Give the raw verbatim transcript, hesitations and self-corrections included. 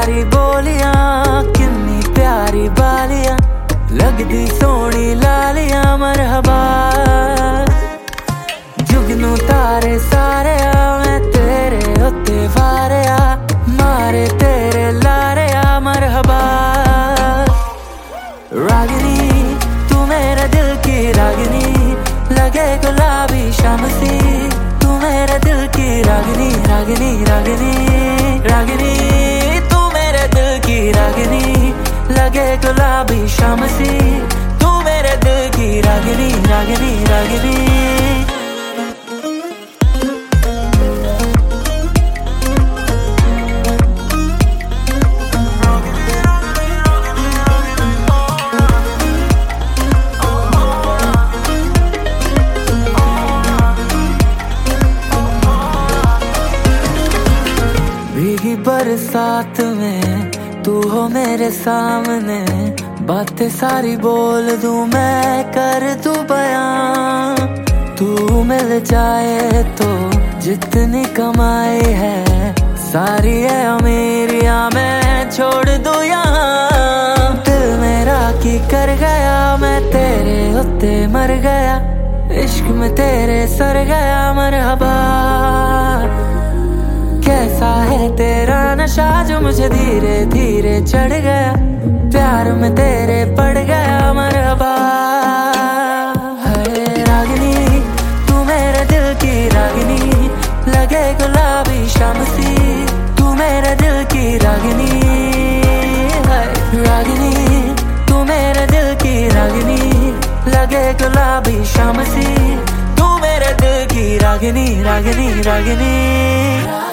सारी बोलियां, किन्नी प्यारी बालियां, लगदी सोनी लालियां मरहबा। जुगनू तारे सारे आ मैं तेरे उत्ते वारे आ, मारे तेरे लारे आ मरहबा। रागिनी तू मेरे दिल की रागिनी, लगे गुलाबी शमसी, तू मेरे दिल की रागिनी रागिनी रागिनी रागिनी, तू मेरे दिल की रागिनी, लगे गुलाबी शमसी, तू मेरे दिल की रागिनी रागिनी रागिनी। भीगी बरसात में तू हो मेरे सामने, बातें सारी बोल दूं मैं, कर दूं बयां। तू मिल जाए तो जितनी कमाई है सारी है अमीरियां मैं छोड़ दूं यहाँ। दिल मेरा की कर गया, मैं तेरे उत्ते मर गया, इश्क में तेरे सर गया मरहबा। कैसा है तेरा नशा जो मुझे धीरे धीरे चढ़ गया, प्यार में तेरे पड़ गया मरहबा। है रागिनी तू मेरे दिल की रागिनी, लगे गुलाबी शमसी, तू मेरे दिल की रागिनी। है रागिनी तू मेरे दिल की रागिनी, लगे गुलाबी शमसी, तू मेरे दिल की रागिनी रागिनी रागिनी।